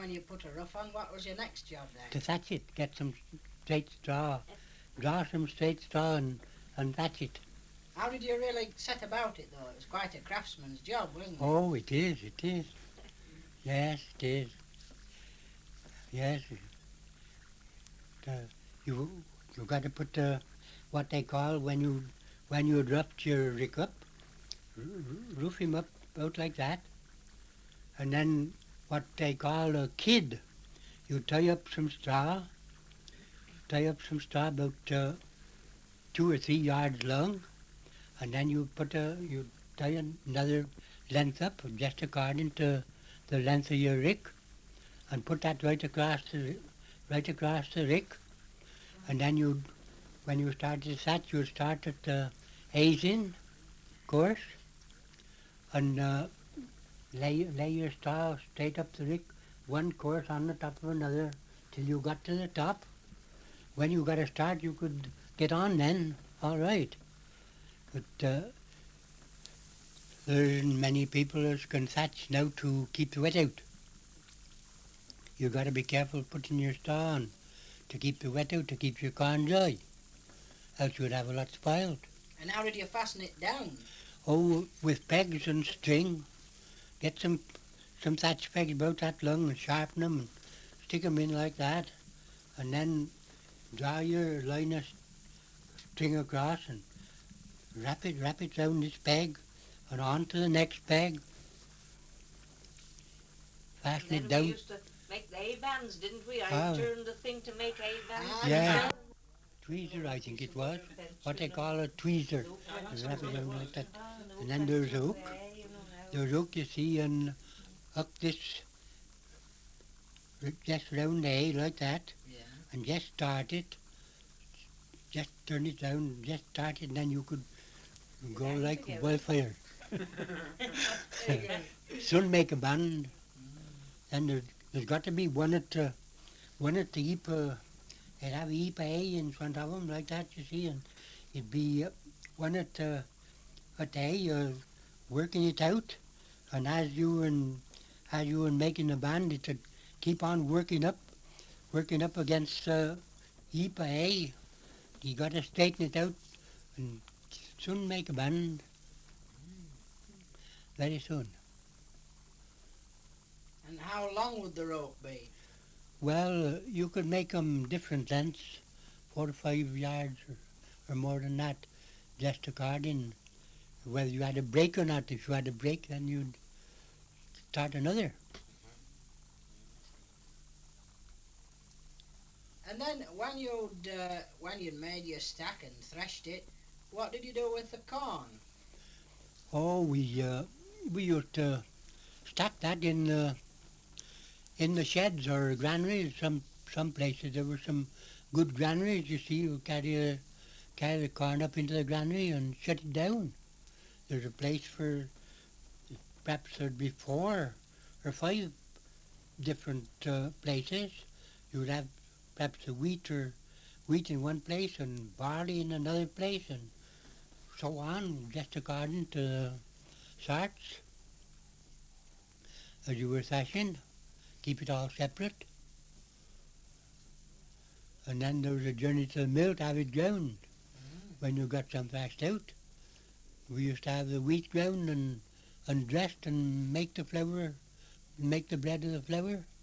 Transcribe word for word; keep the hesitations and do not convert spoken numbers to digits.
when you put a ruff on, what was your next job then? To thatch it, get some straight straw, draw some straight straw and, and thatch it. How did you really set about it though? It was quite a craftsman's job, wasn't it? Oh, it is, it is. Yes, it is. Yes. Uh, you you got to put uh, what they call when you when you roughed your rick up, r- r- roof him up out like that, and then what they call a kid. You tie up some straw, tie up some straw about uh, two or three yards long, and then you put a you tie another length up just according to the length of your rick, and put that right across the right across the rick, and then you when you start to thatch, you start at the A's in course, and uh, lay lay your straw straight up the rick, one course on the top of another, till you got to the top. When you got a start, you could get on then, all right. But uh, there isn't many people as can thatch now to keep the wet out. You got to be careful putting your straw on to keep the wet out, to keep your corn dry, else you'd have a lot spoiled. And how did you fasten it down? Oh, with pegs and string. Get some some thatch pegs about that long and sharpen them and stick them in like that, and then draw your line of string across and wrap it, wrap it round this peg and on to the next peg. Fasten And it then we down. used to make the A-bands, didn't we? I Ah. turned the thing to make A-bands. Ah, Yeah. Tweezer, I think it was. What they call a tweezer. You wrap it around like that. And then there's a hook. There's a hook, you see, and hook this r- just round the A like that, Yeah. and just start it. Just turn it down, just start it, and then you could go like wildfire. Soon make a band. And there, there's got to be one at uh, one at the heap. Uh, they'd have a heap of A in front of them like that, you see, and it'd be uh, one at uh, at the A uh, working it out, and as you and as you were making the band, it would keep on working up, working up against uh, heap of A. You got to straighten it out, and soon make a band. Very soon. And how long would the rope be? Well, uh, you could make 'em different lengths, four to five yards or, or more than that, just according whether you had a break or not. If you had a break, then you'd start another. And then when you'd uh, when you'd made your stack and threshed it, what did you do with the corn? Oh, we uh, we used to stack that in uh, in the sheds or granaries. Some some places there were some good granaries. You see, you carry a, carry the corn up into the granary and shut it down. There's a place for perhaps there'd be four or five different uh, places. You would have perhaps the wheat or wheat in one place and barley in another place and so on, just according to the sorts as you were threshing. Keep it all separate. And then there was a journey to the mill to have it ground when you got some threshed out. We used to have the wheat ground and, and dressed and make the flour, make the bread of the flour.